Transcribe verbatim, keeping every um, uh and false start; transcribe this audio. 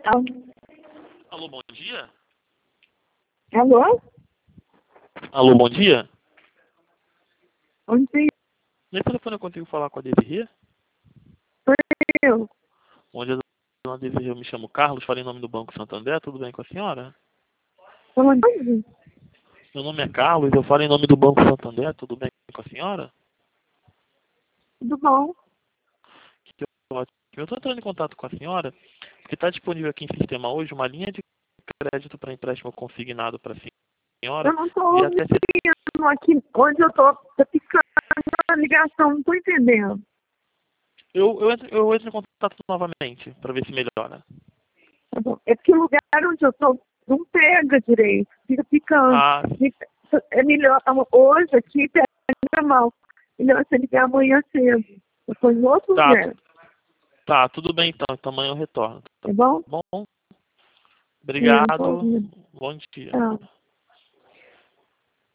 Alô? Alô, bom dia? Alô? Alô, bom dia? Onde tem Nesse telefone eu consigo falar com a Desirê? eu? Onde a dona Desirê, eu me chamo Carlos, falei em nome do Banco Santander, tudo bem com a senhora? Onde? Meu nome é Carlos, eu falo em nome do Banco Santander, tudo bem com a senhora? Tudo bom? Que ótimo. Eu estou entrando em contato com a senhora, porque está disponível aqui em sistema hoje uma linha de crédito para empréstimo consignado para a senhora Eu não estou de ouvindo até aqui onde eu estou. Tá picando a ligação, não estou entendendo. Eu, eu, entro, eu entro em contato novamente para ver se melhora. Tá bom. É porque o lugar onde eu estou não pega direito, fica picando. Ah, É melhor, hoje aqui pega mal. Melhor você ligar amanhã cedo. Eu estou em outro tá, lugar, tá, tudo bem então. Então amanhã eu retorno. Tá tá bom? bom? Eu não estou Obrigado. ouvindo. Bom dia. Tchau.